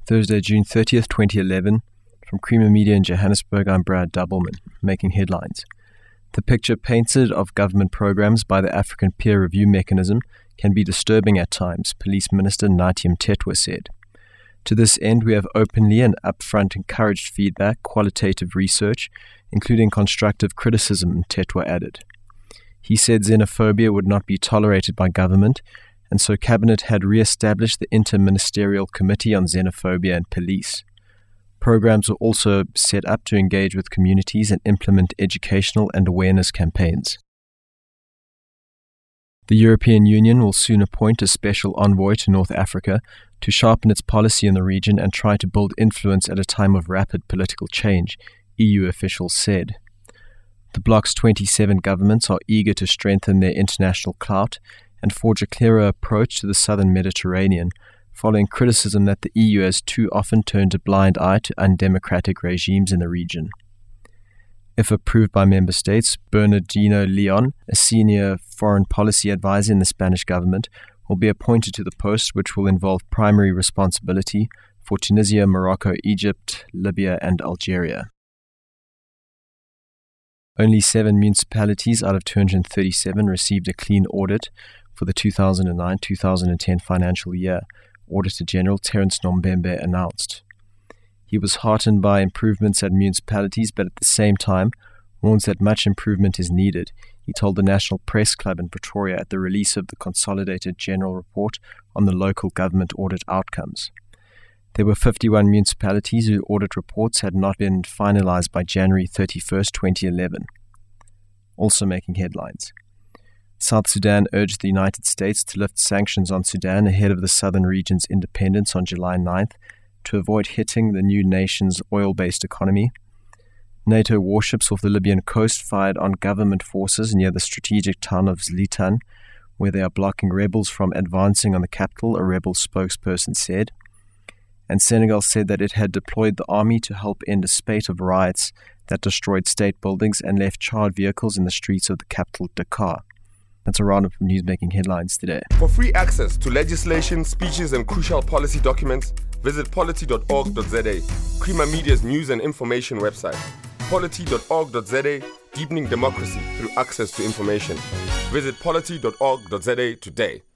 Thursday, June 30th, 2011. From Creamer Media in Johannesburg, I'm Brad Doubleman, making headlines. The picture painted of government programs by the African Peer Review Mechanism can be disturbing at times, Police Minister Nathi Mthethwa said. To this end, we have openly and upfront encouraged feedback, qualitative research, including constructive criticism, Mthethwa added. He said xenophobia would not be tolerated by government, and so Cabinet had re-established the Inter-Ministerial Committee on Xenophobia and Police. Programs were also set up to engage with communities and implement educational and awareness campaigns. The European Union will soon appoint a special envoy to North Africa to sharpen its policy in the region and try to build influence at a time of rapid political change, EU officials said. The bloc's 27 governments are eager to strengthen their international clout and forge a clearer approach to the southern Mediterranean, following criticism that the EU has too often turned a blind eye to undemocratic regimes in the region. If approved by member states, Bernardino Leon, a senior foreign policy advisor in the Spanish government, will be appointed to the post, which will involve primary responsibility for Tunisia, Morocco, Egypt, Libya, and Algeria. Only 7 municipalities out of 237 received a clean audit for the 2009-2010 financial year, Auditor General Terence Nombembe announced. He was heartened by improvements at municipalities, but at the same time warns that much improvement is needed. He told the National Press Club in Pretoria at the release of the Consolidated General Report on the local government audit outcomes. There were 51 municipalities whose audit reports had not been finalized by January 31st, 2011. Also making headlines. South Sudan urged the United States to lift sanctions on Sudan ahead of the southern region's independence on July 9th to avoid hitting the new nation's oil-based economy. NATO warships off the Libyan coast fired on government forces near the strategic town of Zlitan, where they are blocking rebels from advancing on the capital, a rebel spokesperson said. And Senegal said that it had deployed the army to help end a spate of riots that destroyed state buildings and left charred vehicles in the streets of the capital, Dakar. That's a roundup of news making headlines today. For free access to legislation, speeches, and crucial policy documents, visit polity.org.za, Creamer Media's news and information website. Polity.org.za, deepening democracy through access to information. Visit polity.org.za today.